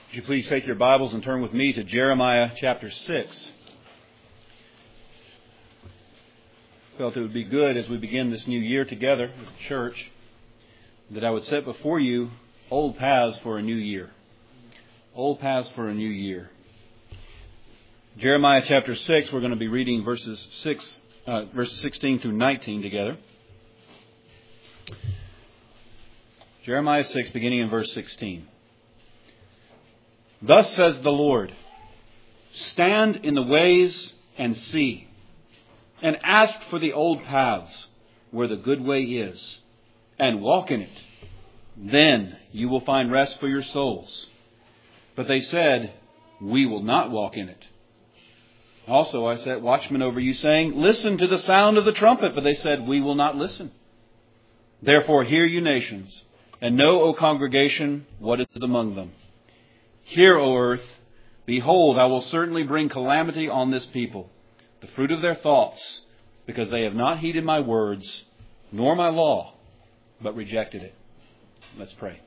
Would you please take your Bibles and turn with me to Jeremiah chapter 6. I felt it would be good as we begin this new year together as a church that I would set before you old paths for a new year. Old paths for a new year. Jeremiah chapter 6, we're going to be reading verses 16 through 19 together. Jeremiah 6, beginning in verse 16. Thus says the Lord, stand in the ways and see, and ask for the old paths where the good way is, and walk in it. Then you will find rest for your souls. But they said, we will not walk in it. Also I set watchmen over you, saying, listen to the sound of the trumpet. But they said, we will not listen. Therefore hear, you nations, and know, O congregation, what is among them. Hear, O earth, behold, I will certainly bring calamity on this people, the fruit of their thoughts, because they have not heeded my words, nor my law, but rejected it. Let's pray.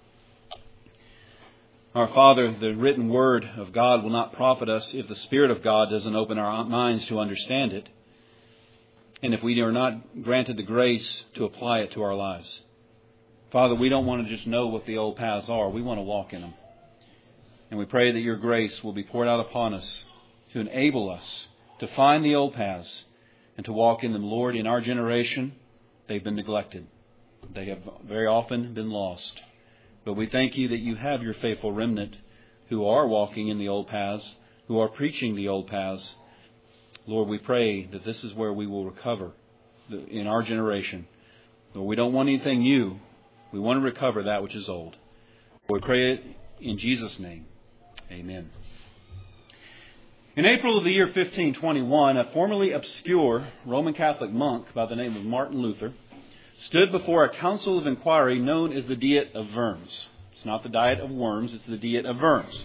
Our Father, the written word of God will not profit us if the Spirit of God doesn't open our minds to understand it, and if we are not granted the grace to apply it to our lives. Father, we don't want to just know what the old paths are. We want to walk in them. And we pray that your grace will be poured out upon us to enable us to find the old paths and to walk in them. Lord, in our generation, they've been neglected. They have very often been lost. But we thank you that you have your faithful remnant who are walking in the old paths, who are preaching the old paths. Lord, we pray that this is where we will recover in our generation. Lord, we don't want anything new. We want to recover that which is old. We pray it in Jesus' name. Amen. In April of the year 1521, a formerly obscure Roman Catholic monk by the name of Martin Luther stood before a council of inquiry known as the Diet of Worms. It's not the diet of worms, it's the Diet of Worms.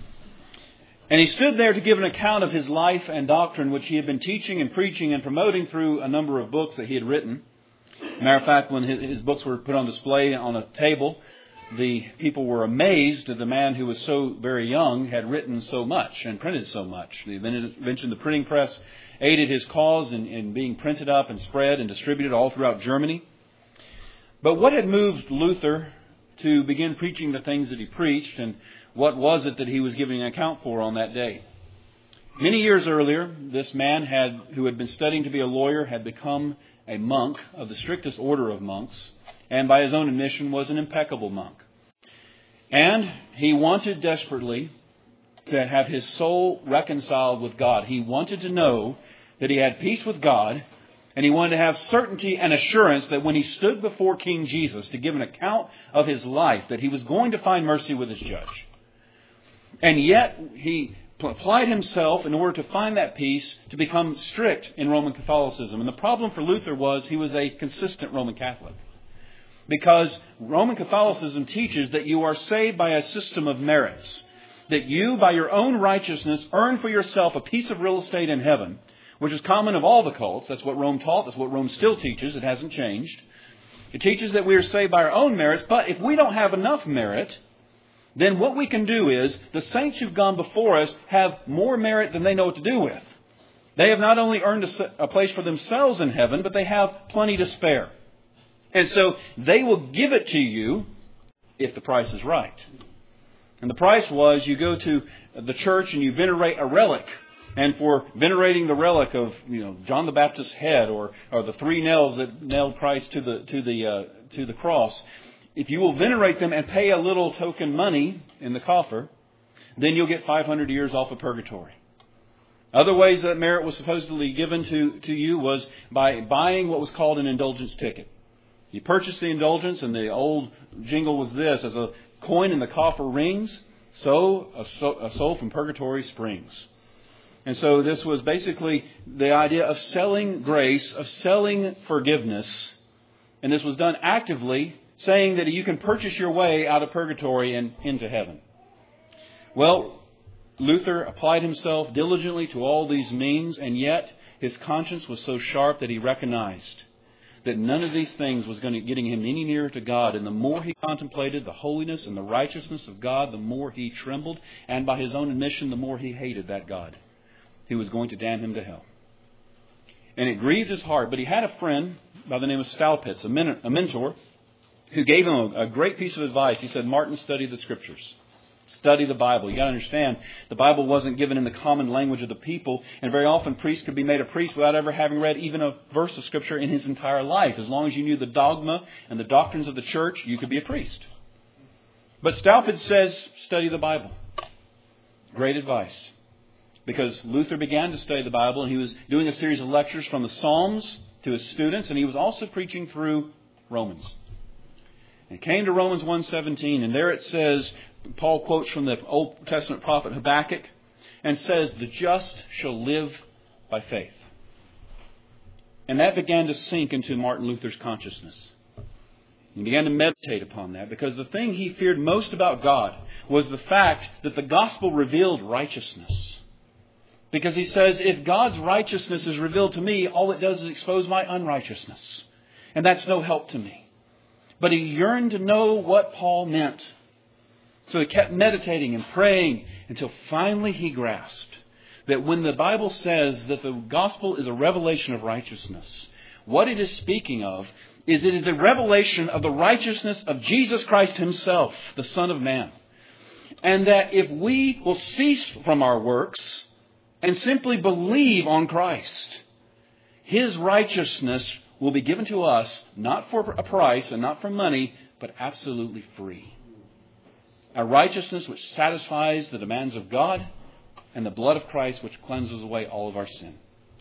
And he stood there to give an account of his life and doctrine, which he had been teaching and preaching and promoting through a number of books that he had written. Matter of fact, when his books were put on display on a table, the people were amazed that the man who was so very young had written so much and printed so much. The invention of the printing press aided his cause in being printed up and spread and distributed all throughout Germany. But what had moved Luther to begin preaching the things that he preached, and what was it that he was giving an account for on that day? Many years earlier, this man who had been studying to be a lawyer had become a monk of the strictest order of monks, and by his own admission was an impeccable monk. And he wanted desperately to have his soul reconciled with God. He wanted to know that he had peace with God, and he wanted to have certainty and assurance that when he stood before King Jesus to give an account of his life, that he was going to find mercy with his judge. And yet he applied himself in order to find that peace to become strict in Roman Catholicism. And the problem for Luther was he was a consistent Roman Catholic. Because Roman Catholicism teaches that you are saved by a system of merits. That you, by your own righteousness, earn for yourself a piece of real estate in heaven, which is common of all the cults. That's what Rome taught. That's what Rome still teaches. It hasn't changed. It teaches that we are saved by our own merits. But if we don't have enough merit, then what we can do is the saints who've gone before us have more merit than they know what to do with. They have not only earned a place for themselves in heaven, but they have plenty to spare. And so they will give it to you if the price is right. And the price was you go to the church and you venerate a relic. And for venerating the relic of John the Baptist's head or the three nails that nailed Christ to the cross, if you will venerate them and pay a little token money in the coffer, then you'll get 500 years off of purgatory. Other ways that merit was supposedly given to you was by buying what was called an indulgence ticket. You purchased the indulgence, and the old jingle was this: as a coin in the coffer rings, so a soul from purgatory springs. And so this was basically the idea of selling grace, of selling forgiveness. And this was done actively, saying that you can purchase your way out of purgatory and into heaven. Well, Luther applied himself diligently to all these means, and yet his conscience was so sharp that he recognized that none of these things was going to getting him any nearer to God. And the more he contemplated the holiness and the righteousness of God, the more he trembled. And by his own admission, the more he hated that God who was going to damn him to hell. And it grieved his heart. But he had a friend by the name of Staupitz, a mentor, who gave him a great piece of advice. He said, Martin, study the Scriptures. Study the Bible. You got to understand, the Bible wasn't given in the common language of the people, and very often priests could be made a priest without ever having read even a verse of Scripture in his entire life. As long as you knew the dogma and the doctrines of the church, you could be a priest. But Staupitz says, study the Bible. Great advice. Because Luther began to study the Bible, and he was doing a series of lectures from the Psalms to his students, and he was also preaching through Romans. And he came to Romans 1:17, and there it says, Paul quotes from the Old Testament prophet Habakkuk and says, the just shall live by faith. And that began to sink into Martin Luther's consciousness. He began to meditate upon that because the thing he feared most about God was the fact that the gospel revealed righteousness. Because he says, if God's righteousness is revealed to me, all it does is expose my unrighteousness. And that's no help to me. But he yearned to know what Paul meant. So he kept meditating and praying until finally he grasped that when the Bible says that the gospel is a revelation of righteousness, what it is speaking of is it is the revelation of the righteousness of Jesus Christ himself, the Son of Man. And that if we will cease from our works and simply believe on Christ, his righteousness will be given to us not for a price and not for money, but absolutely free. A righteousness which satisfies the demands of God, and the blood of Christ which cleanses away all of our sin.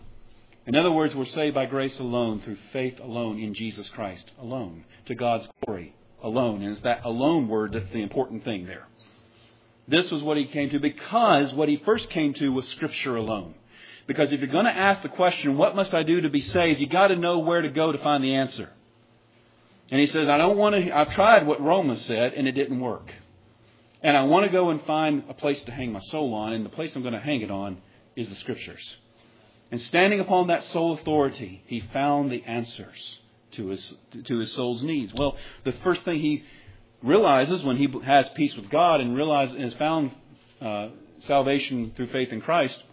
In other words, we're saved by grace alone, through faith alone, in Jesus Christ alone, to God's glory alone. And it's that alone word that's the important thing there. This was what he came to because what he first came to was Scripture alone. Because if you're going to ask the question, what must I do to be saved? You've got to know where to go to find the answer. And he says, I've tried what Romans said and it didn't work. And I want to go and find a place to hang my soul on, and the place I'm going to hang it on is the Scriptures. And standing upon that sole authority, he found the answers to his soul's needs. Well, the first thing he realizes when he has peace with God and has found salvation through faith in Christ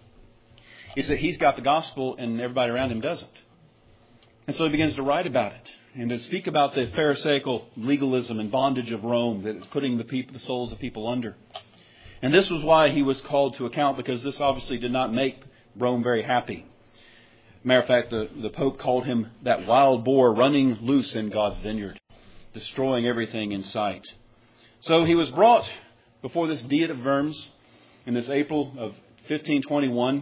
is that he's got the gospel and everybody around him doesn't. And so he begins to write about it and to speak about the Pharisaical legalism and bondage of Rome that is putting the souls of people under. And this was why he was called to account, because this obviously did not make Rome very happy. Matter of fact, the Pope called him that wild boar running loose in God's vineyard, destroying everything in sight. So he was brought before this Diet of Worms in this April of 1521.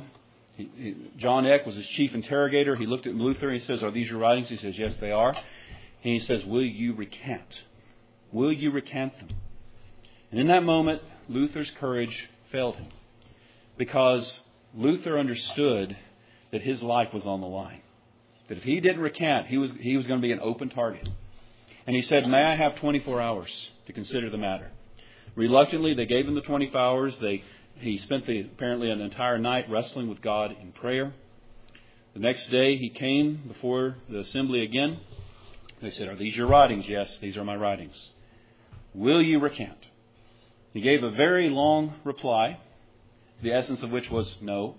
John Eck was his chief interrogator. He looked at Luther and he says, "Are these your writings?" He says, "Yes, they are." And he says, "Will you recant? Will you recant them?" And in that moment, Luther's courage failed him, because Luther understood that his life was on the line. That if he didn't recant, he was going to be an open target. And he said, "May I have 24 hours to consider the matter?" Reluctantly, they gave him the 24 hours. He spent apparently an entire night wrestling with God in prayer. The next day, he came before the assembly again. They said, "Are these your writings?" "Yes, these are my writings." "Will you recant?" He gave a very long reply, the essence of which was no.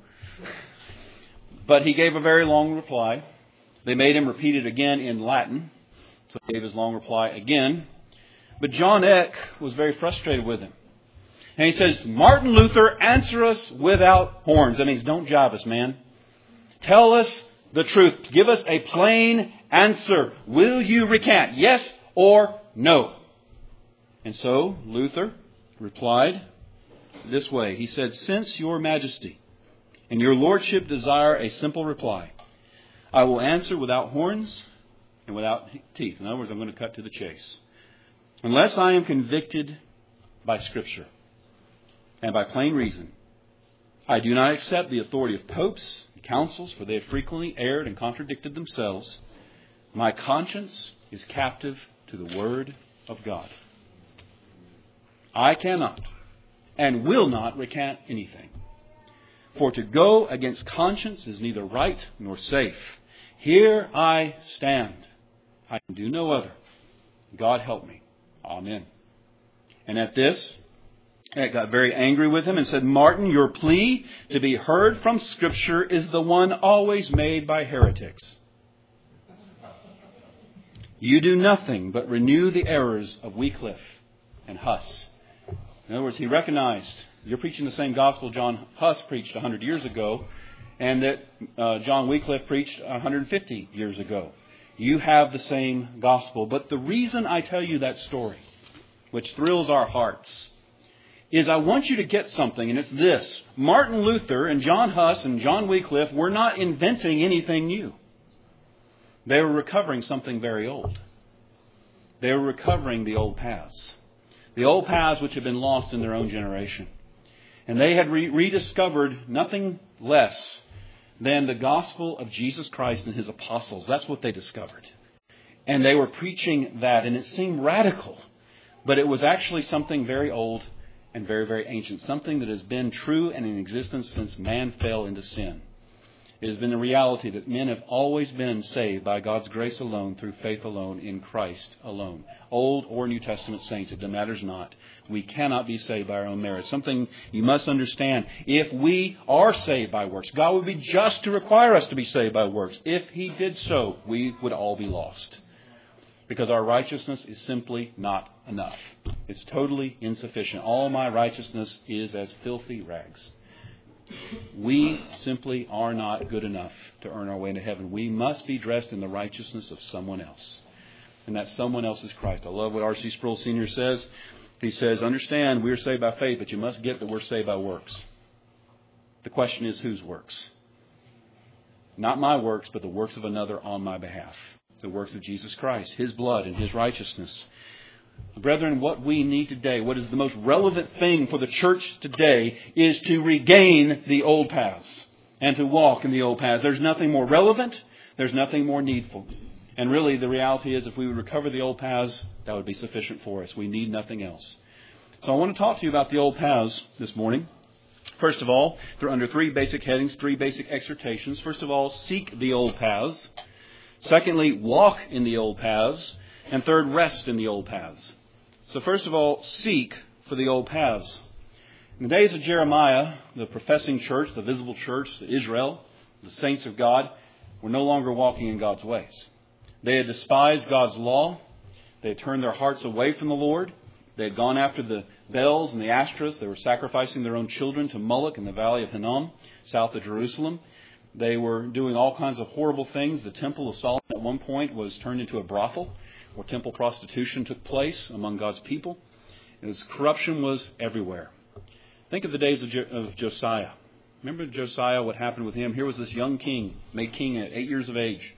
But he gave a very long reply. They made him repeat it again in Latin. So he gave his long reply again. But John Eck was very frustrated with him. And he says, "Martin Luther, answer us without horns." That means don't jive us, man. Tell us the truth. Give us a plain answer. Will you recant? Yes or no? And so Luther replied this way. He said, "Since your majesty and your lordship desire a simple reply, I will answer without horns and without teeth." In other words, I'm going to cut to the chase. "Unless I am convicted by Scripture and by plain reason, I do not accept the authority of popes and councils, for they have frequently erred and contradicted themselves. My conscience is captive to the Word of God. I cannot and will not recant anything. For to go against conscience is neither right nor safe. Here I stand, I can do no other. God help me. Amen. And at this, I got very angry with him and said, Martin, your plea to be heard from Scripture is the one always made by heretics. You do nothing but renew the errors of Wycliffe and Huss. In other words, he recognized you're preaching the same gospel John Huss preached 100 years ago and that John Wycliffe preached 150 years ago. You have the same gospel. But the reason I tell you that story, which thrills our hearts, is I want you to get something, and it's this. Martin Luther and John Huss and John Wycliffe were not inventing anything new. They were recovering something very old. They were recovering the old paths. The old paths which had been lost in their own generation. And they had rediscovered nothing less than the gospel of Jesus Christ and His apostles. That's what they discovered. And they were preaching that, and it seemed radical. But it was actually something very old and very, very ancient. Something that has been true and in existence since man fell into sin. It has been a reality that men have always been saved by God's grace alone, through faith alone, in Christ alone. Old or New Testament saints, it matters not. We cannot be saved by our own merit. Something you must understand. If we are saved by works, God would be just to require us to be saved by works. If He did so, we would all be lost. Because our righteousness is simply not enough. It's totally insufficient. All my righteousness is as filthy rags. We simply are not good enough to earn our way into heaven. We must be dressed in the righteousness of someone else. And that someone else is Christ. I love what R.C. Sproul Sr. says. He says, understand, we're saved by faith, but you must get that we're saved by works. The question is, whose works? Not my works, but the works of another on my behalf. The works of Jesus Christ, His blood and His righteousness. Brethren, what we need today, what is the most relevant thing for the church today, is to regain the old paths and to walk in the old paths. There's nothing more relevant. There's nothing more needful. And really, the reality is, if we would recover the old paths, that would be sufficient for us. We need nothing else. So I want to talk to you about the old paths this morning. First of all, they're under three basic headings, three basic exhortations. First of all, seek the old paths. Secondly, walk in the old paths. And third, rest in the old paths. So first of all, seek for the old paths. In the days of Jeremiah, the professing church, the visible church, Israel, the saints of God, were no longer walking in God's ways. They had despised God's law. They had turned their hearts away from the Lord. They had gone after the Baals and the Ashtoreths. They were sacrificing their own children to Moloch in the valley of Hinnom, south of Jerusalem. They were doing all kinds of horrible things. The Temple of Solomon at one point was turned into a brothel, where temple prostitution took place among God's people. Corruption was everywhere. Think of the days of Josiah. Remember Josiah, what happened with him? Here was this young king, made king at 8 years of age.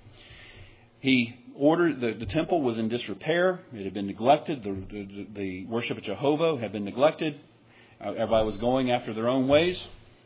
He ordered, the temple was in disrepair. It had been neglected. The worship of Jehovah had been neglected. Everybody was going after their own ways.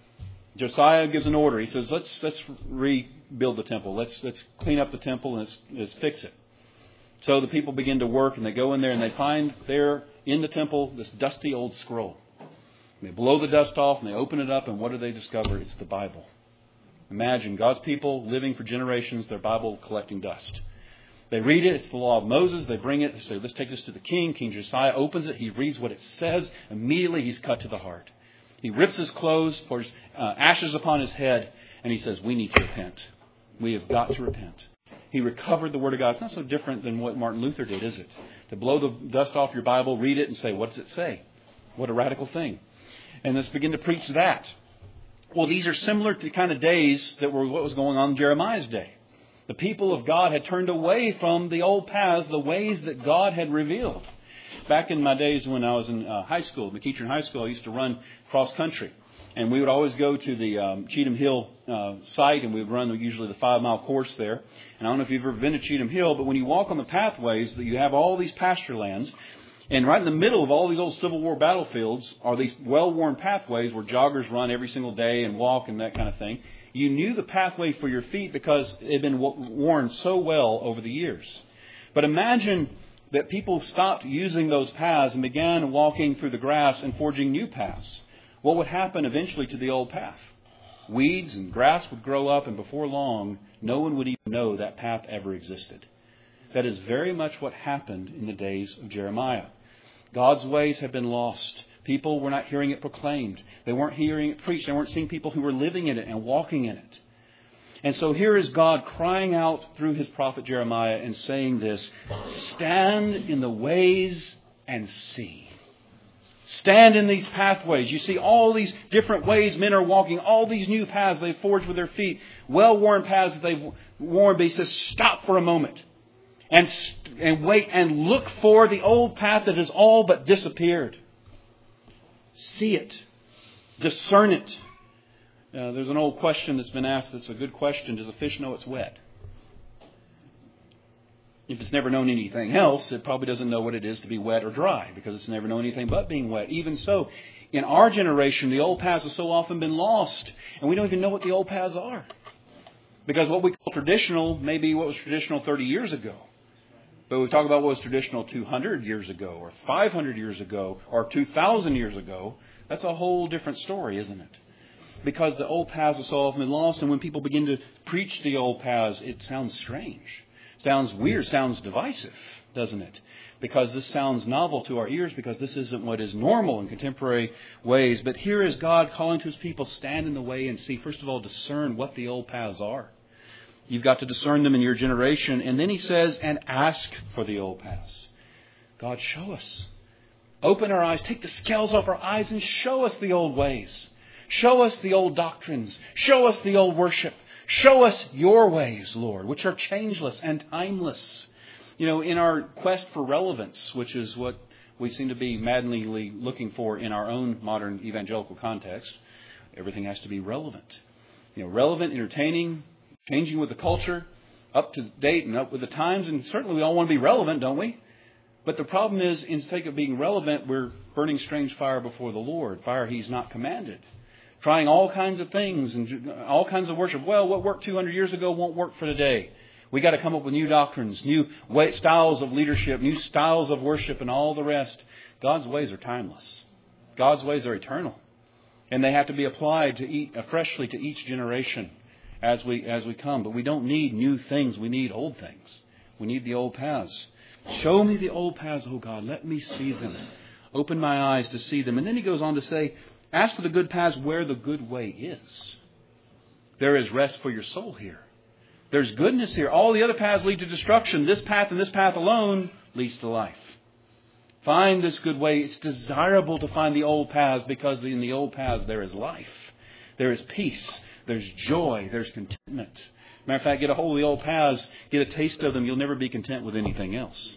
Josiah gives an order. He says, let's rebuild the temple. Let's clean up the temple and let's fix it. So the people begin to work, and they go in there and they find there in the temple this dusty old scroll. And they blow the dust off and they open it up, and what do they discover? It's the Bible. Imagine God's people living for generations, their Bible collecting dust. They read it. It's the law of Moses. They bring it. They say, let's take this to the king. King Josiah opens it. He reads what it says. Immediately he's cut to the heart. He rips his clothes, pours ashes upon his head, and he says, we need to repent. We have got to repent. He recovered the Word of God. It's not so different than what Martin Luther did, is it? To blow the dust off your Bible, read it, and say, what does it say? What a radical thing. And let's begin to preach that. Well, these are similar to the kind of days that were what was going on in Jeremiah's day. The people of God had turned away from the old paths, the ways that God had revealed. Back in my days when I was in high school, McEachern High School, I used to run cross country. And we would always go to the Cheatham Hill site, and we would run usually the 5-mile course there. And I don't know if you've ever been to Cheatham Hill, but when you walk on the pathways, you have all these pasture lands. And right in the middle of all these old Civil War battlefields are these well-worn pathways where joggers run every single day and walk and that kind of thing. You knew the pathway for your feet because it had been worn so well over the years. But imagine that people stopped using those paths and began walking through the grass and forging new paths. What would happen eventually to the old path? Weeds and grass would grow up, and before long, no one would even know that path ever existed. That is very much what happened in the days of Jeremiah. God's ways have been lost. People were not hearing it proclaimed. They weren't hearing it preached. They weren't seeing people who were living in it and walking in it. And so here is God crying out through his prophet Jeremiah and saying this, stand in the ways and see. Stand in these pathways. You see all these different ways men are walking, all these new paths they've forged with their feet, well-worn paths that they've worn. But he says, stop for a moment and wait and look for the old path that has all but disappeared. See it. Discern it. There's an old question that's been asked that's a good question. Does a fish know it's wet? If it's never known anything else, it probably doesn't know what it is to be wet or dry because it's never known anything but being wet. Even so, in our generation, the old paths have so often been lost, and we don't even know what the old paths are. Because what we call traditional may be what was traditional 30 years ago. But we talk about what was traditional 200 years ago or 500 years ago or 2,000 years ago. That's a whole different story, isn't it? Because the old paths have so often been lost, and when people begin to preach the old paths, it sounds strange. Sounds weird, sounds divisive, doesn't it? Because this sounds novel to our ears, because this isn't what is normal in contemporary ways. But here is God calling to his people, stand in the way and see. First of all, discern what the old paths are. You've got to discern them in your generation. And then he says, and ask for the old paths. God, show us. Open our eyes, take the scales off our eyes and show us the old ways. Show us the old doctrines. Show us the old worship. Show us your ways, Lord, which are changeless and timeless. You know, in our quest for relevance, which is what we seem to be maddeningly looking for in our own modern evangelical context, everything has to be relevant. You know, relevant, entertaining, changing with the culture, up to date and up with the times. And certainly we all want to be relevant, don't we? But the problem is, in the sake of being relevant, we're burning strange fire before the Lord, fire he's not commanded. Trying all kinds of things and all kinds of worship. Well, what worked 200 years ago won't work for today. We got to come up with new doctrines, new styles of leadership, new styles of worship, and all the rest. God's ways are timeless. God's ways are eternal, and they have to be applied freshly to each generation as we come. But we don't need new things. We need old things. We need the old paths. Show me the old paths, oh God. Let me see them. Open my eyes to see them. And then he goes on to say, ask for the good paths where the good way is. There is rest for your soul here. There's goodness here. All the other paths lead to destruction. This path and this path alone leads to life. Find this good way. It's desirable to find the old paths because in the old paths there is life. There is peace. There's joy. There's contentment. Matter of fact, get a hold of the old paths. Get a taste of them. You'll never be content with anything else.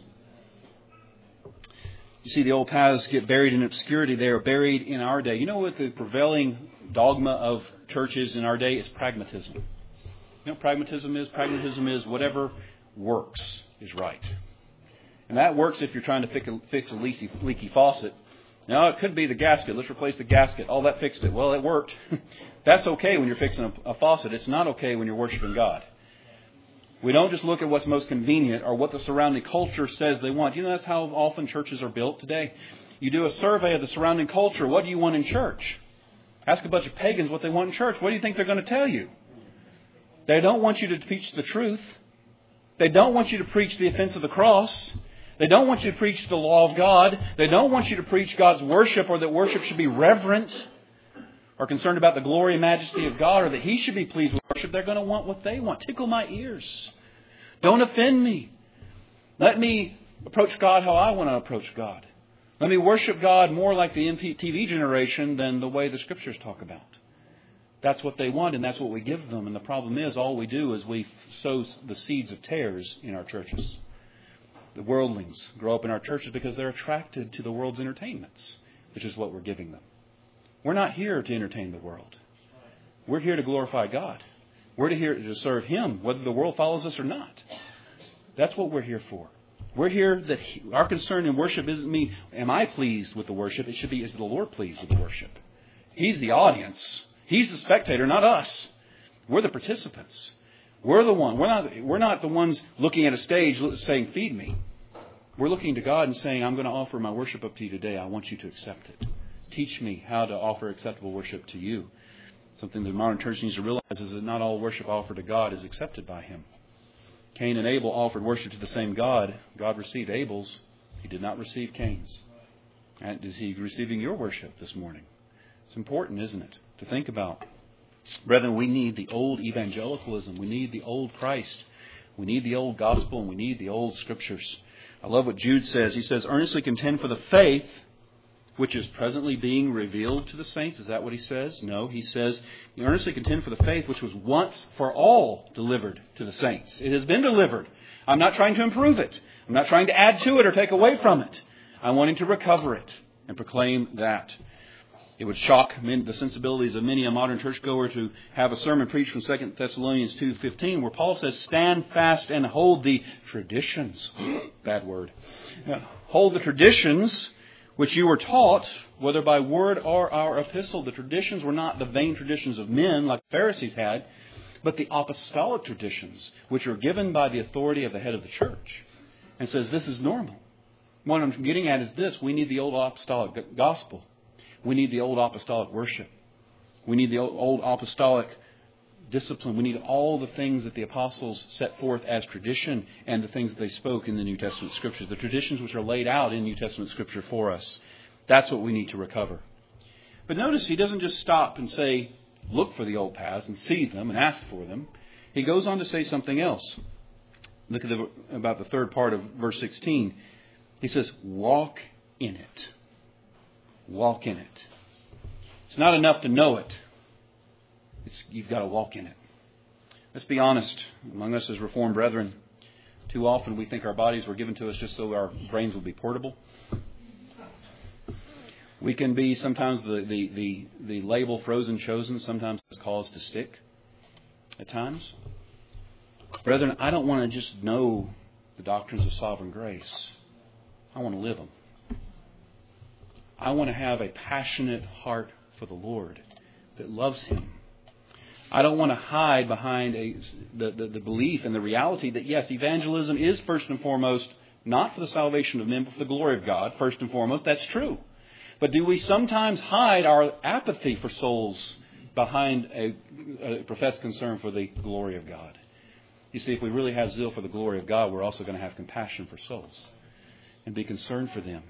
You see, the old paths get buried in obscurity. They are buried in our day. You know what the prevailing dogma of churches in our day is? Pragmatism. You know what pragmatism is? Pragmatism is whatever works is right. And that works if you're trying to fix a leaky faucet. Now, it could be the gasket. Let's replace the gasket. Oh, that fixed it. Well, it worked. That's okay when you're fixing a faucet. It's not okay when you're worshiping God. We don't just look at what's most convenient or what the surrounding culture says they want. You know, that's how often churches are built today. You do a survey of the surrounding culture. What do you want in church? Ask a bunch of pagans what they want in church. What do you think they're going to tell you? They don't want you to preach the truth. They don't want you to preach the offense of the cross. They don't want you to preach the law of God. They don't want you to preach God's worship, or that worship should be reverent, or concerned about the glory and majesty of God, or that He should be pleased with worship. They're going to want what they want. Tickle my ears. Don't offend me. Let me approach God how I want to approach God. Let me worship God more like the MTV generation than the way the Scriptures talk about. That's what they want, and that's what we give them. And the problem is, all we do is we sow the seeds of tares in our churches. The worldlings grow up in our churches because they're attracted to the world's entertainments, which is what we're giving them. We're not here to entertain the world. We're here to glorify God. We're here to serve Him, whether the world follows us or not. That's what we're here for. We're here that our concern in worship isn't me, am I pleased with the worship? It should be, is the Lord pleased with the worship? He's the audience. He's the spectator, not us. We're the participants. We're the one. We're not the ones looking at a stage saying, feed me. We're looking to God and saying, I'm going to offer my worship up to you today. I want you to accept it. Teach me how to offer acceptable worship to you. Something the modern church needs to realize is that not all worship offered to God is accepted by Him. Cain and Abel offered worship to the same God. God received Abel's. He did not receive Cain's. And is He receiving your worship this morning? It's important, isn't it, to think about. Brethren, we need the old evangelicalism. We need the old Christ. We need the old gospel, and we need the old scriptures. I love what Jude says. He says, earnestly contend for the faith which is presently being revealed to the saints. Is that what he says? No, he says, earnestly contend for the faith which was once for all delivered to the saints. It has been delivered. I'm not trying to improve it. I'm not trying to add to it or take away from it. I'm wanting to recover it and proclaim that. It would shock the sensibilities of many a modern churchgoer to have a sermon preached from 2 Thessalonians 2:15 where Paul says, stand fast and hold the traditions. Bad word. Hold the traditions which you were taught, whether by word or our epistle. The traditions were not the vain traditions of men like the Pharisees had, but the apostolic traditions, which are given by the authority of the head of the church. And says this is normal. What I'm getting at is this. We need the old apostolic gospel. We need the old apostolic worship. We need the old apostolic discipline. We need all the things that the apostles set forth as tradition and the things that they spoke in the New Testament scriptures. The traditions which are laid out in New Testament scripture for us. That's what we need to recover. But notice he doesn't just stop and say, look for the old paths and see them and ask for them. He goes on to say something else. Look at about the third part of verse 16. He says, walk in it. Walk in it. It's not enough to know it. You've got to walk in it. Let's be honest. Among us as Reformed brethren, too often we think our bodies were given to us just so our brains would be portable. We can be sometimes the label frozen chosen. Sometimes it's cause to stick at times. Brethren, I don't want to just know the doctrines of sovereign grace. I want to live them. I want to have a passionate heart for the Lord that loves Him. I don't want to hide behind the belief and the reality that, yes, evangelism is first and foremost not for the salvation of men, but for the glory of God, first and foremost. That's true. But do we sometimes hide our apathy for souls behind a professed concern for the glory of God? You see, if we really have zeal for the glory of God, we're also going to have compassion for souls and be concerned for them.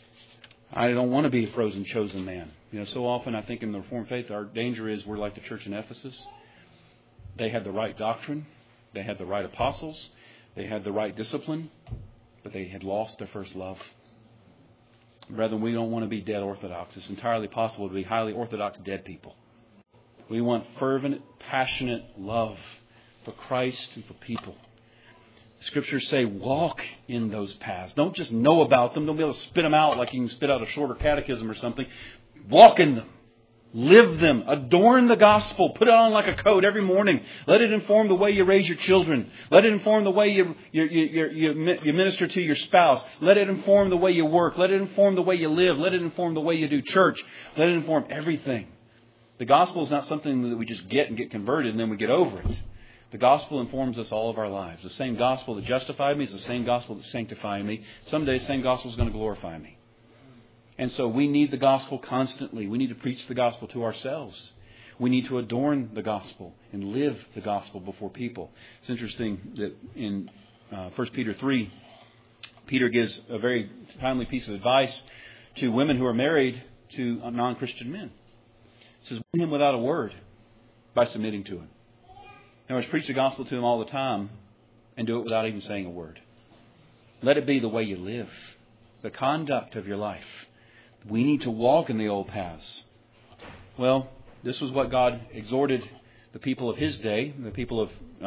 I don't want to be a frozen chosen man. So often I think in the Reformed faith, our danger is we're like the church in Ephesus. They had the right doctrine. They had the right apostles. They had the right discipline. But they had lost their first love. Brethren, we don't want to be dead orthodox. It's entirely possible to be highly orthodox dead people. We want fervent, passionate love for Christ and for people. The Scriptures say, walk in those paths. Don't just know about them. Don't be able to spit them out like you can spit out a shorter catechism or something. Walk in them. Live them. Adorn the gospel. Put it on like a coat every morning. Let it inform the way you raise your children. Let it inform the way you minister to your spouse. Let it inform the way you work. Let it inform the way you live. Let it inform the way you do church. Let it inform everything. The gospel is not something that we just get and get converted and then we get over it. The gospel informs us all of our lives. The same gospel that justified me is the same gospel that sanctified me. Someday the same gospel is going to glorify me. And so we need the gospel constantly. We need to preach the gospel to ourselves. We need to adorn the gospel and live the gospel before people. It's interesting that in 1 Peter 3, Peter gives a very timely piece of advice to women who are married to non-Christian men. He says, win him without a word by submitting to him. In other words, preach the gospel to him all the time and do it without even saying a word. Let it be the way you live, the conduct of your life. We need to walk in the old paths. Well, this was what God exhorted the people of His day, the people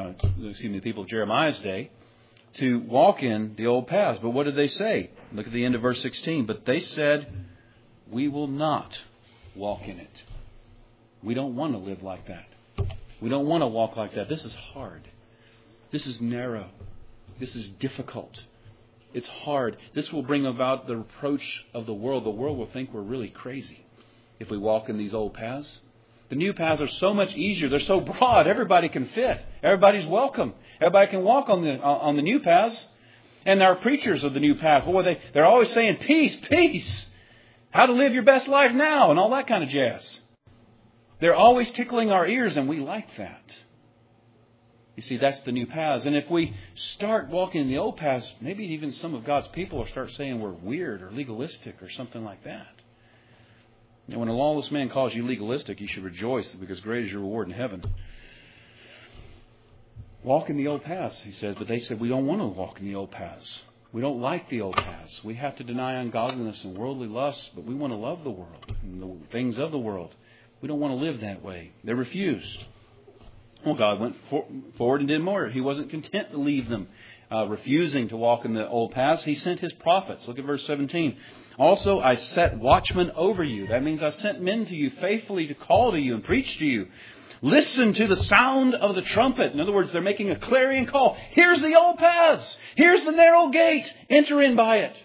of Jeremiah's day, to walk in the old paths. But what did they say? Look at the end of verse 16. But they said, we will not walk in it. We don't want to live like that. We don't want to walk like that. This is hard. This is narrow. This is difficult. It's hard. This will bring about the reproach of the world. The world will think we're really crazy if we walk in these old paths. The new paths are so much easier. They're so broad. Everybody can fit. Everybody's welcome. Everybody can walk on the new paths. And our preachers of the new path, boy, they're always saying peace, peace. How to live your best life now and all that kind of jazz. They're always tickling our ears and we like that. You see, that's the new paths. And if we start walking in the old paths, maybe even some of God's people will start saying we're weird or legalistic or something like that. And when a lawless man calls you legalistic, you should rejoice because great is your reward in heaven. Walk in the old paths, he says. But they said, we don't want to walk in the old paths. We don't like the old paths. We have to deny ungodliness and worldly lusts, but we want to love the world and the things of the world. We don't want to live that way. They refused. Well, God went forward and did more. He wasn't content to leave them refusing to walk in the old paths. He sent His prophets. Look at verse 17. Also, I set watchmen over you. That means I sent men to you faithfully to call to you and preach to you. Listen to the sound of the trumpet. In other words, they're making a clarion call. Here's the old paths. Here's the narrow gate. Enter in by it.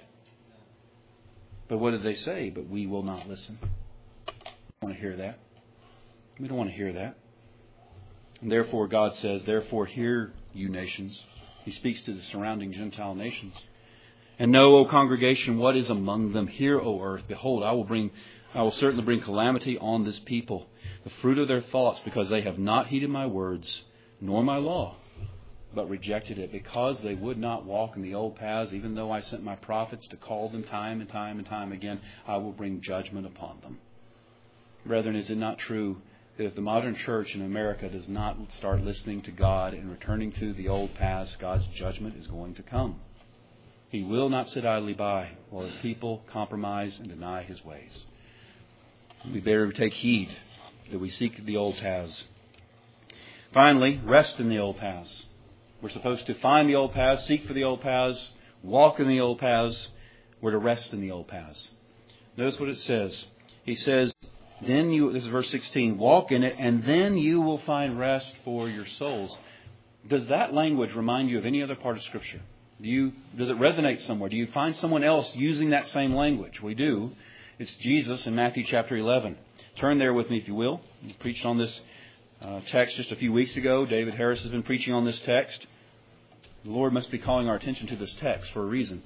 But what did they say? But we will not listen. We don't want to hear that. We don't want to hear that. And therefore, God says, therefore, hear you nations. He speaks to the surrounding Gentile nations. And know, O congregation, what is among them. Hear, O earth. Behold, I will certainly bring calamity on this people, the fruit of their thoughts, because they have not heeded my words, nor my law, but rejected it. Because they would not walk in the old paths, even though I sent my prophets to call them time and time and time again, I will bring judgment upon them. Brethren, is it not true that if the modern church in America does not start listening to God and returning to the old paths, God's judgment is going to come? He will not sit idly by while His people compromise and deny His ways. We better take heed that we seek the old paths. Finally, rest in the old paths. We're supposed to find the old paths, seek for the old paths, walk in the old paths. We're to rest in the old paths. Notice what it says. He says, this is verse 16, walk in it, and then you will find rest for your souls. Does that language remind you of any other part of Scripture? Does it resonate somewhere? Do you find someone else using that same language? We do. It's Jesus in Matthew chapter 11. Turn there with me, if you will. We preached on this text just a few weeks ago. David Harris has been preaching on this text. The Lord must be calling our attention to this text for a reason.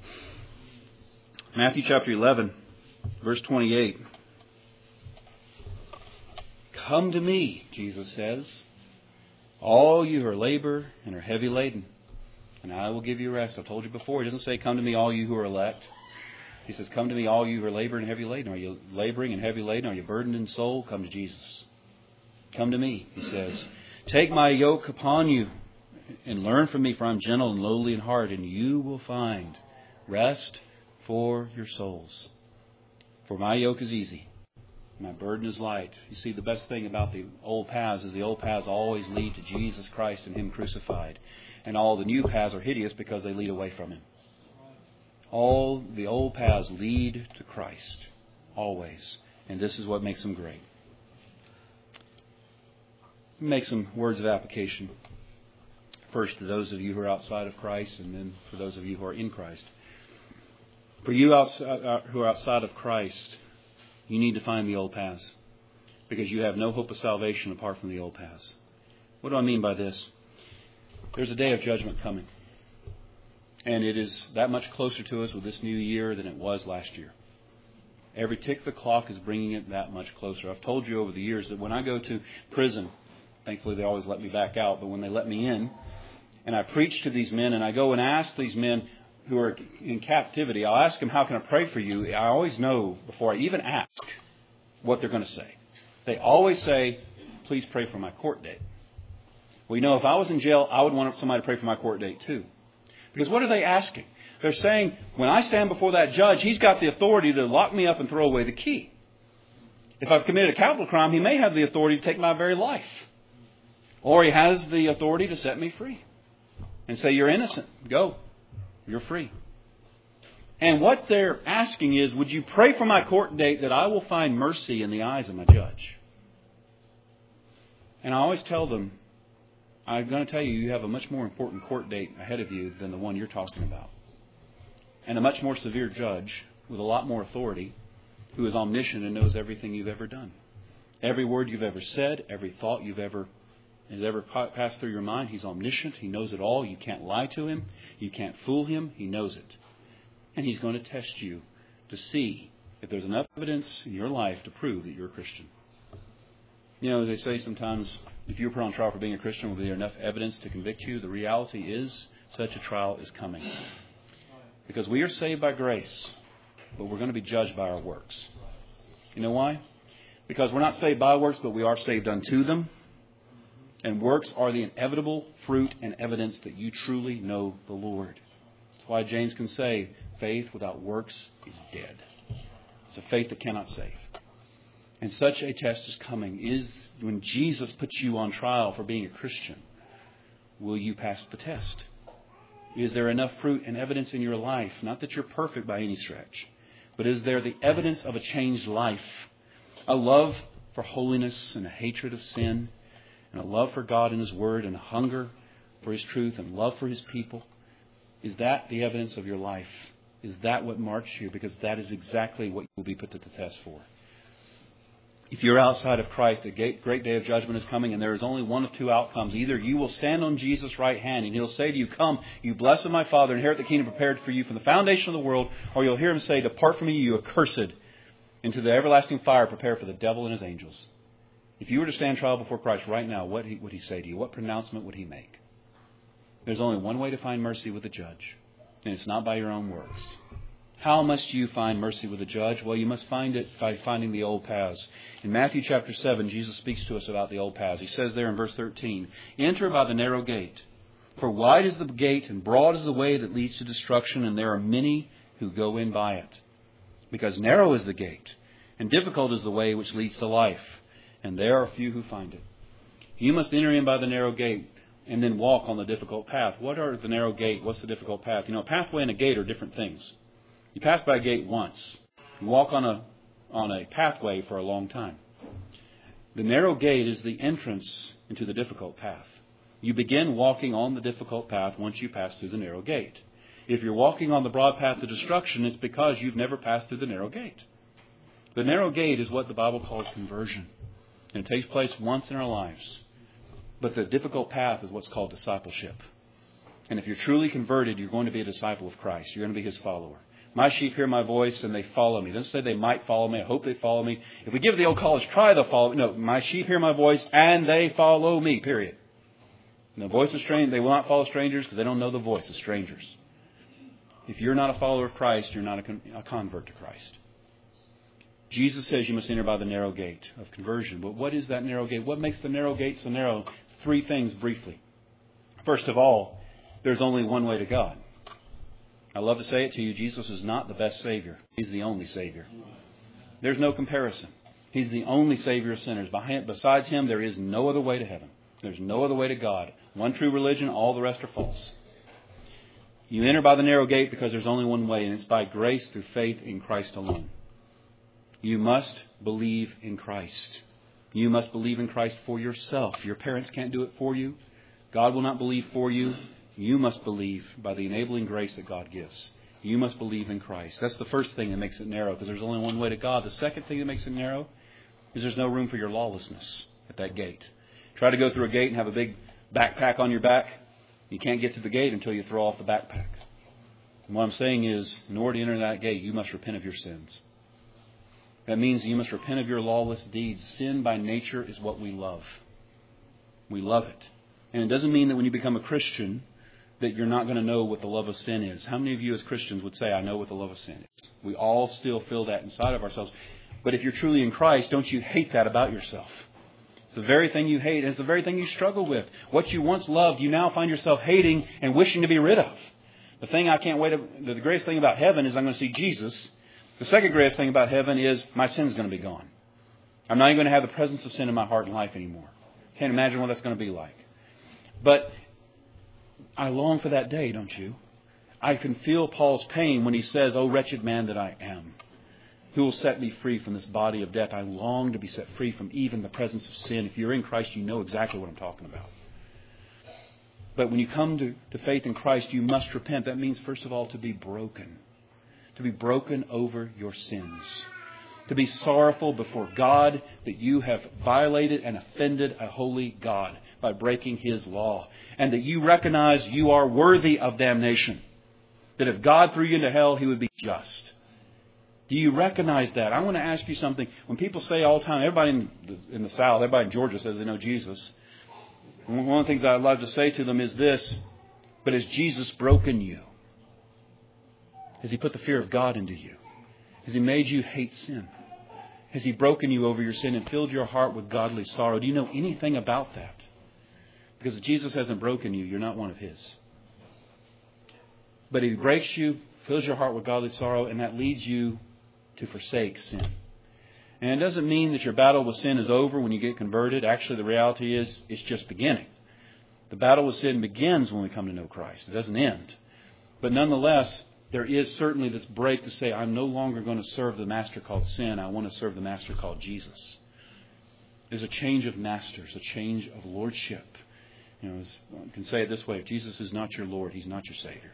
Matthew chapter 11, verse 28. Come to me, Jesus says, all you who are labor and are heavy laden, and I will give you rest. I've told you before. He doesn't say, come to me, all you who are elect. He says, come to me, all you who are laboring and heavy laden. Are you laboring and heavy laden? Are you burdened in soul? Come to Jesus. Come to me, he says. Take my yoke upon you and learn from me, for I'm gentle and lowly in heart, and you will find rest for your souls. For my yoke is easy, my burden is light. You see, the best thing about the old paths is the old paths always lead to Jesus Christ and Him crucified. And all the new paths are hideous because they lead away from Him. All the old paths lead to Christ, always. And this is what makes them great. Make some words of application. First, to those of you who are outside of Christ, and then for those of you who are in Christ. For you who are outside of Christ, you need to find the old paths, because you have no hope of salvation apart from the old paths. What do I mean by this? There's a day of judgment coming. And it is that much closer to us with this new year than it was last year. Every tick of the clock is bringing it that much closer. I've told you over the years that when I go to prison, thankfully they always let me back out, but when they let me in, and I preach to these men, and I go and ask these men who are in captivity, I'll ask them, how can I pray for you? I always know before I even ask what they're going to say. They always say, please pray for my court date. Well, you know, if I was in jail, I would want somebody to pray for my court date too. Because what are they asking? They're saying, when I stand before that judge, he's got the authority to lock me up and throw away the key. If I've committed a capital crime, he may have the authority to take my very life. Or he has the authority to set me free and say, you're innocent. Go. You're free. And what they're asking is, would you pray for my court date that I will find mercy in the eyes of my judge? And I always tell them, I'm going to tell you, you have a much more important court date ahead of you than the one you're talking about. And a much more severe judge with a lot more authority who is omniscient and knows everything you've ever done. Every word you've ever said, every thought has ever passed through your mind, He's omniscient. He knows it all. You can't lie to Him. You can't fool Him. He knows it. And He's going to test you to see if there's enough evidence in your life to prove that you're a Christian. You know, they say sometimes If you were put on trial for being a Christian, will there be enough evidence to convict you? The reality is such a trial is coming. Because we are saved by grace, but we're going to be judged by our works. You know why? Because we're not saved by works, but we are saved unto them. And works are the inevitable fruit and evidence that you truly know the Lord. That's why James can say, faith without works is dead. It's a faith that cannot save. And such a test is coming. Is when Jesus puts you on trial for being a Christian, will you pass the test? Is there enough fruit and evidence in your life? Not that you're perfect by any stretch, but is there the evidence of a changed life? A love for holiness and a hatred of sin, and a love for God and His Word, and a hunger for His truth and love for His people? Is that the evidence of your life? Is that what marks you? Because that is exactly what you will be put to the test for. If you're outside of Christ, a great day of judgment is coming, and there is only one of two outcomes. Either you will stand on Jesus' right hand, and He'll say to you, come, you blessed of my Father, inherit the kingdom prepared for you from the foundation of the world, or you'll hear Him say, depart from me, you accursed, into the everlasting fire prepared for the devil and his angels. If you were to stand trial before Christ right now, what would He say to you? What pronouncement would He make? There's only one way to find mercy with the judge, and it's not by your own works. How must you find mercy with the judge? Well, you must find it by finding the old paths. In Matthew chapter 7, Jesus speaks to us about the old paths. He says there in verse 13, enter by the narrow gate. For wide is the gate and broad is the way that leads to destruction, and there are many who go in by it. Because narrow is the gate, and difficult is the way which leads to life, and there are few who find it. You must enter in by the narrow gate and then walk on the difficult path. What are the narrow gate? What's the difficult path? You know, a pathway and a gate are different things. You pass by a gate once. You walk on a pathway for a long time. The narrow gate is the entrance into the difficult path. You begin walking on the difficult path once you pass through the narrow gate. If you're walking on the broad path to destruction, it's because you've never passed through the narrow gate. The narrow gate is what the Bible calls conversion. And it takes place once in our lives. But the difficult path is what's called discipleship. And if you're truly converted, you're going to be a disciple of Christ. You're going to be His follower. My sheep hear my voice and they follow me. It doesn't say they might follow me. I hope they follow me. If we give the old college try, they'll follow me. No, my sheep hear my voice and they follow me, period. And the voice of strangers, they will not follow strangers because they don't know the voice of strangers. If you're not a follower of Christ, you're not a convert to Christ. Jesus says you must enter by the narrow gate of conversion. But what is that narrow gate? What makes the narrow gate so narrow? 3 things briefly. First of all, there's only one way to God. I love to say it to you, Jesus is not the best Savior. He's the only Savior. There's no comparison. He's the only Savior of sinners. Besides Him, there is no other way to heaven. There's no other way to God. One true religion, all the rest are false. You enter by the narrow gate because there's only one way, and it's by grace through faith in Christ alone. You must believe in Christ. You must believe in Christ for yourself. Your parents can't do it for you. God will not believe for you. You must believe by the enabling grace that God gives. You must believe in Christ. That's the first thing that makes it narrow, because there's only one way to God. The second thing that makes it narrow is there's no room for your lawlessness at that gate. Try to go through a gate and have a big backpack on your back. You can't get to the gate until you throw off the backpack. And what I'm saying is, in order to enter that gate, you must repent of your sins. That means you must repent of your lawless deeds. Sin by nature is what we love. We love it. And it doesn't mean that when you become a Christian that you're not going to know what the love of sin is. How many of you as Christians would say, I know what the love of sin is? We all still feel that inside of ourselves. But if you're truly in Christ, don't you hate that about yourself? It's the very thing you hate, and it's the very thing you struggle with. What you once loved, you now find yourself hating and wishing to be rid of. The thing I can't wait to, the greatest thing about heaven is I'm going to see Jesus. The second greatest thing about heaven is my sin's going to be gone. I'm not even going to have the presence of sin in my heart and life anymore. Can't imagine what that's going to be like. But I long for that day, don't you? I can feel Paul's pain when he says, "O wretched man that I am, who will set me free from this body of death?" I long to be set free from even the presence of sin. If you're in Christ, you know exactly what I'm talking about. But when you come to faith in Christ, you must repent. That means, first of all, to be broken. To be broken over your sins. To be sorrowful before God that you have violated and offended a holy God by breaking His law. And that you recognize you are worthy of damnation. That if God threw you into hell, He would be just. Do you recognize that? I want to ask you something. When people say all the time, everybody in the South, everybody in Georgia says they know Jesus. And one of the things I'd love to say to them is this: but has Jesus broken you? Has He put the fear of God into you? Has He made you hate sin? Has He broken you over your sin and filled your heart with godly sorrow? Do you know anything about that? Because if Jesus hasn't broken you, you're not one of His. But He breaks you, fills your heart with godly sorrow, and that leads you to forsake sin. And it doesn't mean that your battle with sin is over when you get converted. Actually, the reality is it's just beginning. The battle with sin begins when we come to know Christ. It doesn't end. But nonetheless, there is certainly this break to say, I'm no longer going to serve the master called sin. I want to serve the master called Jesus. There's a change of masters, a change of lordship. You know, I can say it this way: if Jesus is not your Lord, He's not your Savior.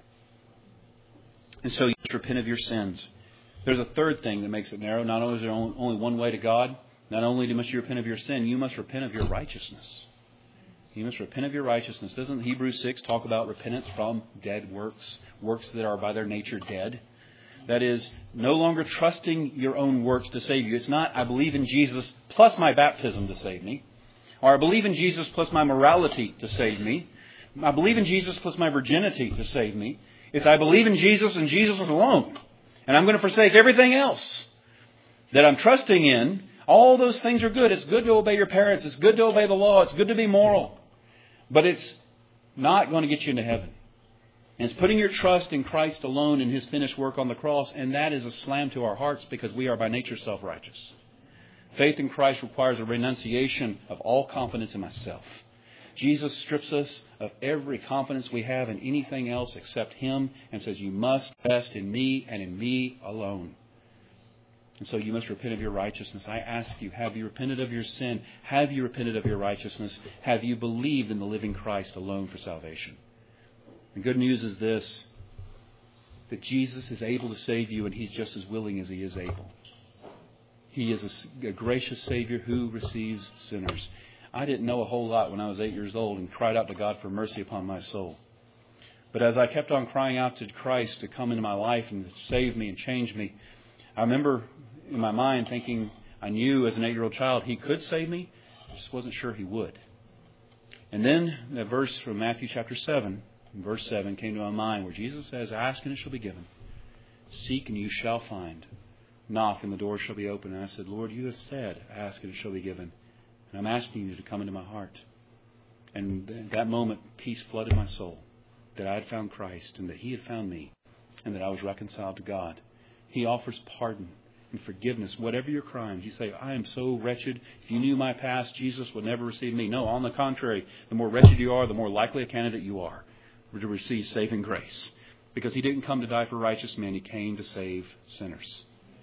And so you must repent of your sins. There's a third thing that makes it narrow. Not only is there only one way to God, not only must you repent of your sin, you must repent of your righteousness. You must repent of your righteousness. Doesn't Hebrews 6 talk about repentance from dead works, works that are by their nature dead? That is, no longer trusting your own works to save you. It's not, I believe in Jesus plus my baptism to save me. Or I believe in Jesus plus my morality to save me. I believe in Jesus plus my virginity to save me. It's I believe in Jesus and Jesus alone. And I'm going to forsake everything else that I'm trusting in. All those things are good. It's good to obey your parents. It's good to obey the law. It's good to be moral. But it's not going to get you into heaven. And it's putting your trust in Christ alone and His finished work on the cross. And that is a slam to our hearts because we are by nature self-righteous. Faith in Christ requires a renunciation of all confidence in myself. Jesus strips us of every confidence we have in anything else except Him and says, you must rest in me and in me alone. And so you must repent of your righteousness. I ask you, have you repented of your sin? Have you repented of your righteousness? Have you believed in the living Christ alone for salvation? The good news is this, that Jesus is able to save you and He's just as willing as He is able. He is a gracious Savior who receives sinners. I didn't know a whole lot when I was 8 years old and cried out to God for mercy upon my soul. But as I kept on crying out to Christ to come into my life and save me and change me, I remember in my mind thinking I knew as an 8-year-old child He could save me. I just wasn't sure He would. And then the verse from Matthew chapter 7, verse 7 came to my mind where Jesus says, ask and it shall be given. Seek and you shall find. Knock and the door shall be open. And I said, Lord, you have said, ask and it shall be given. And I'm asking you to come into my heart. And at that moment, peace flooded my soul. That I had found Christ and that He had found me. And that I was reconciled to God. He offers pardon and forgiveness, whatever your crimes. You say, I am so wretched. If you knew my past, Jesus would never receive me. No, on the contrary, the more wretched you are, the more likely a candidate you are to receive saving grace. Because He didn't come to die for righteous men. He came to save sinners.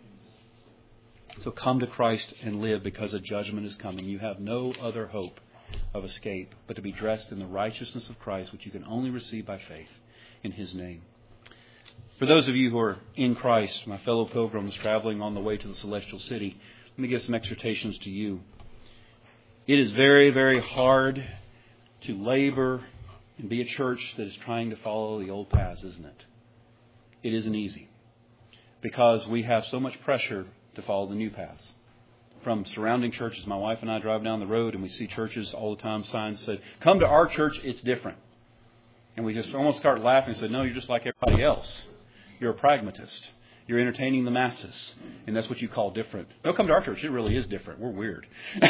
So come to Christ and live because a judgment is coming. You have no other hope of escape but to be dressed in the righteousness of Christ, which you can only receive by faith in His name. For those of you who are in Christ, my fellow pilgrims traveling on the way to the celestial city, let me give some exhortations to you. It is very, very hard to labor and be a church that is trying to follow the old paths, isn't it? It isn't easy because we have so much pressure to follow the new paths. From surrounding churches, my wife and I drive down the road and we see churches all the time, signs that say, come to our church, it's different. And we just almost start laughing and say, no, you're just like everybody else. You're a pragmatist. You're entertaining the masses. And that's what you call different. No, come to our church. It really is different. We're weird.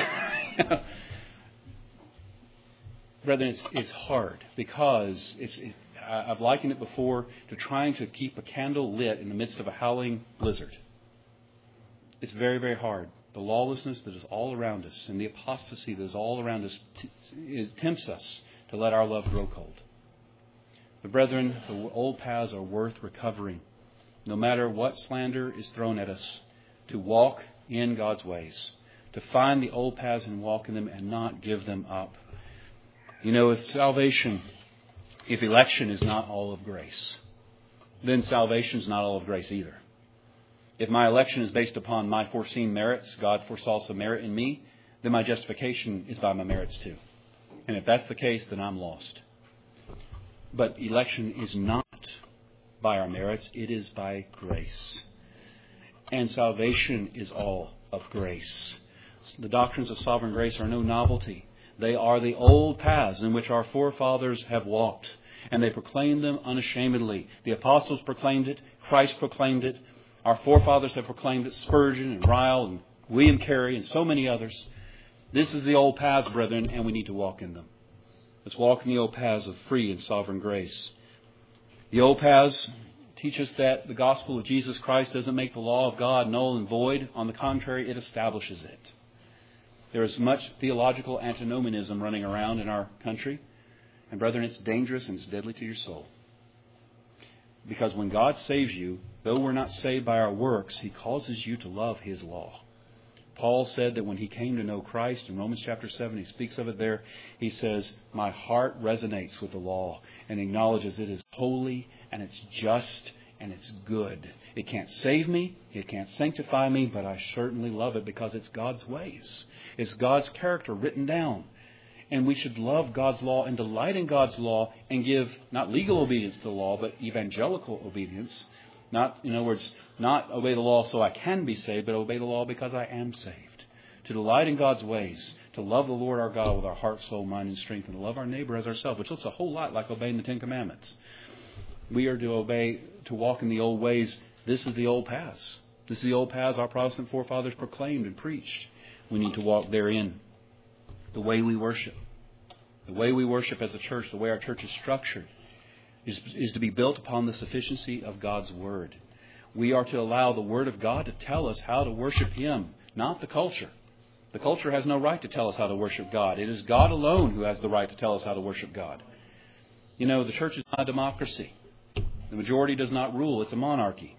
Brethren, it's hard because I've likened it before to trying to keep a candle lit in the midst of a howling blizzard. It's very, very hard. The lawlessness that is all around us and the apostasy that is all around us tempts us to let our love grow cold. But brethren, the old paths are worth recovering. No matter what slander is thrown at us, to walk in God's ways, to find the old paths and walk in them and not give them up. You know, if election is not all of grace, then salvation is not all of grace either. If my election is based upon my foreseen merits, God foresaw some merit in me, then my justification is by my merits too. And if that's the case, then I'm lost. But election is not by our merits, it is by grace. And salvation is all of grace. The doctrines of sovereign grace are no novelty. They are the old paths in which our forefathers have walked. And they proclaimed them unashamedly. The apostles proclaimed it. Christ proclaimed it. Our forefathers have proclaimed it. Spurgeon and Ryle and William Carey and so many others. This is the old paths, brethren, and we need to walk in them. Let's walk in the old paths of free and sovereign grace. The old paths teach us that the gospel of Jesus Christ doesn't make the law of God null and void. On the contrary, it establishes it. There is much theological antinomianism running around in our country. And brethren, it's dangerous and it's deadly to your soul. Because when God saves you, though we're not saved by our works, He causes you to love His law. Paul said that when he came to know Christ, in Romans chapter 7, he speaks of it there. He says, my heart resonates with the law and acknowledges it is holy and it's just and it's good. It can't save me, it can't sanctify me, but I certainly love it because it's God's ways. It's God's character written down. And we should love God's law and delight in God's law and give not legal obedience to the law, but evangelical obedience. Not, in other words, not obey the law so I can be saved, but obey the law because I am saved. To delight in God's ways, to love the Lord our God with our heart, soul, mind, and strength, and to love our neighbor as ourselves, which looks a whole lot like obeying the Ten Commandments. We are to obey, to walk in the old ways. This is the old paths. This is the old paths our Protestant forefathers proclaimed and preached. We need to walk therein. The way we worship. The way we worship as a church, the way our church is structured, is to be built upon the sufficiency of God's Word. We are to allow the Word of God to tell us how to worship Him, not the culture. The culture has no right to tell us how to worship God. It is God alone who has the right to tell us how to worship God. You know, the church is not a democracy. The majority does not rule. It's a monarchy.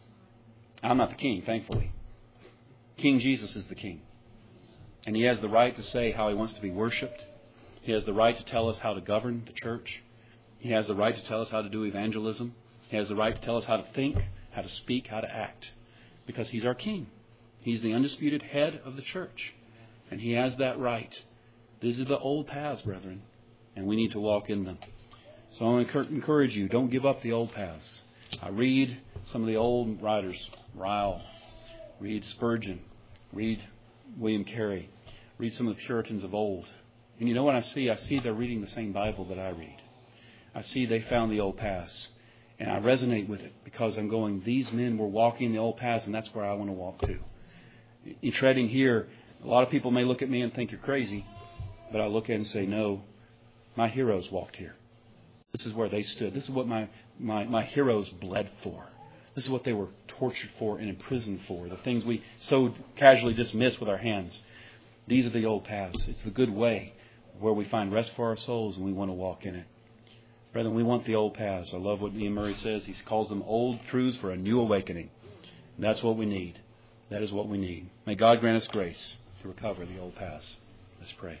I'm not the king, thankfully. King Jesus is the king. And He has the right to say how He wants to be worshipped. He has the right to tell us how to govern the church. He has the right to tell us how to do evangelism. He has the right to tell us how to think, how to speak, how to act. Because He's our King. He's the undisputed head of the church. And He has that right. These are the old paths, brethren. And we need to walk in them. So I want to encourage you, don't give up the old paths. I read some of the old writers, Ryle, read Spurgeon, read William Carey, read some of the Puritans of old. And you know what I see? I see they're reading the same Bible that I read. I see they found the old paths. And I resonate with it because I'm going, these men were walking the old paths and that's where I want to walk too. In treading here, a lot of people may look at me and think you're crazy. But I look at it and say, no, my heroes walked here. This is where they stood. This is what my heroes bled for. This is what they were tortured for and imprisoned for. The things we so casually dismiss with our hands. These are the old paths. It's the good way where we find rest for our souls and we want to walk in it. Brethren, we want the old paths. I love what Ian Murray says. He calls them old truths for a new awakening. And that's what we need. That is what we need. May God grant us grace to recover the old paths. Let's pray.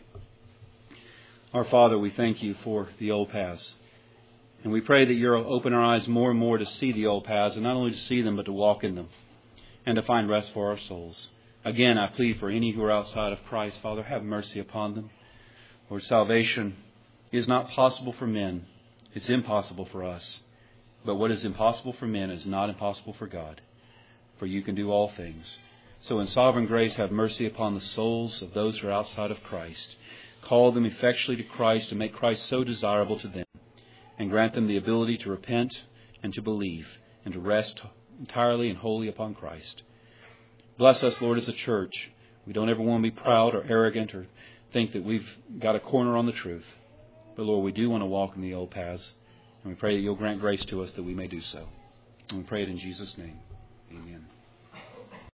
Our Father, we thank You for the old paths. And we pray that You'll open our eyes more and more to see the old paths, and not only to see them, but to walk in them, and to find rest for our souls. Again, I plead for any who are outside of Christ. Father, have mercy upon them. Lord, salvation is not possible for men. It's impossible for us. But what is impossible for men is not impossible for God. For You can do all things. So in sovereign grace, have mercy upon the souls of those who are outside of Christ. Call them effectually to Christ and make Christ so desirable to them. And grant them the ability to repent and to believe and to rest entirely and wholly upon Christ. Bless us, Lord, as a church. We don't ever want to be proud or arrogant or think that we've got a corner on the truth. But, Lord, we do want to walk in the old paths. And we pray that You'll grant grace to us that we may do so. And we pray it in Jesus' name. Amen.